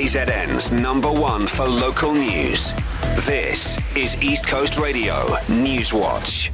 KZN's #1 for local news. This is East Coast Radio News Watch.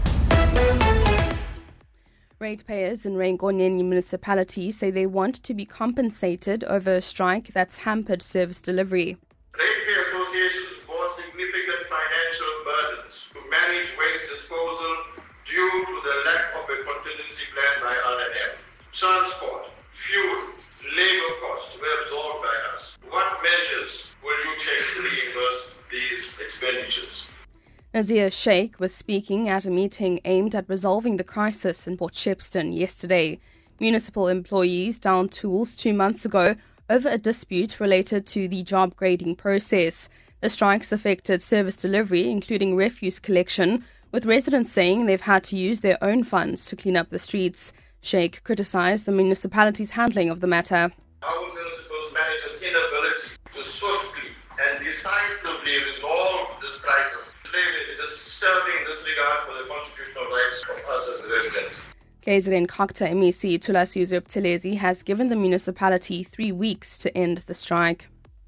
Ratepayers in Rangoon municipality say they want to be compensated over a strike that's hampered service delivery. Ratepayer associations bore significant financial burdens to manage waste disposal due to the lack of a contingency plan by R&M. Transport, fuel, labour costs were absorbed by us. What measures will you take to reimburse these expenditures? Nazir Sheikh was speaking at a meeting aimed at resolving the crisis in Port Shepstone yesterday. Municipal employees downed tools 2 months ago over a dispute related to the job grading process. The strikes affected service delivery, including refuse collection, with residents saying they've had to use their own funds to clean up the streets. Sheikh criticised the municipality's handling of the matter. Our municipal managers' inability to swiftly and decisively resolve this crisis is a disturbing disregard for the constitutional rights of us as residents. KZN Kokta MEC Thulas Yusuf Telezi has given the municipality 3 weeks to end the strike.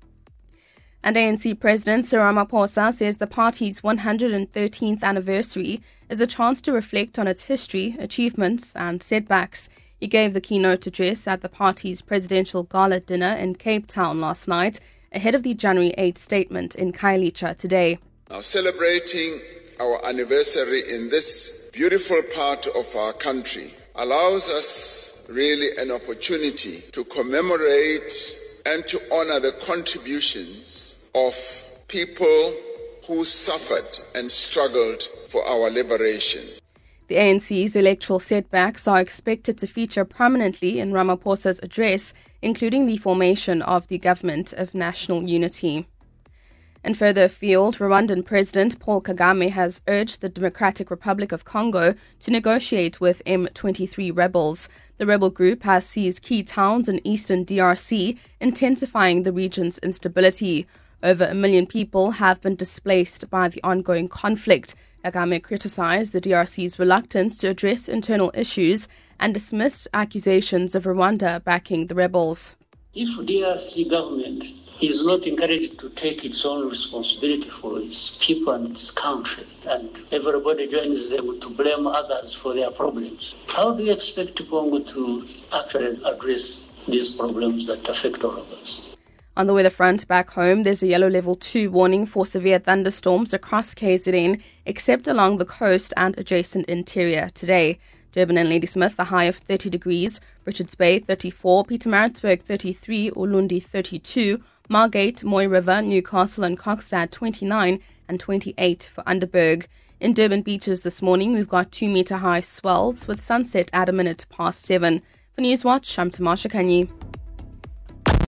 And ANC President Cyril Ramaphosa says the party's 113th anniversary is a chance to reflect on its history, achievements and setbacks. He gave the keynote address at the party's presidential gala dinner in Cape Town last night, ahead of the January 8 statement in Khayelitsha today. Now, celebrating our anniversary in this beautiful part of our country allows us really an opportunity to commemorate and to honor the contributions of people who suffered and struggled for our liberation. The ANC's electoral setbacks are expected to feature prominently in Ramaphosa's address, including the formation of the Government of National Unity. And further afield, Rwandan President Paul Kagame has urged the Democratic Republic of Congo to negotiate with M23 rebels. The rebel group has seized key towns in eastern DRC, intensifying the region's instability. Over 1 million people have been displaced by the ongoing conflict. Kagame criticized the DRC's reluctance to address internal issues and dismissed accusations of Rwanda backing the rebels. If DRC government is not encouraged to take its own responsibility for its people and its country, and everybody joins them to blame others for their problems, how do you expect Congo to actually address these problems that affect all of us? On the weather front back home, there's a yellow level 2 warning for severe thunderstorms across KZN, except along the coast and adjacent interior today. Durban and Ladysmith, a high of 30 degrees, Richards Bay 34, Pietermaritzburg 33, Ulundi 32, Margate, Moy River, Newcastle and Kokstad 29 and 28 for Underberg. In Durban beaches this morning, we've got 2-meter high swells with sunset at 7:01. For Newswatch, I'm Tamasha Kanyi.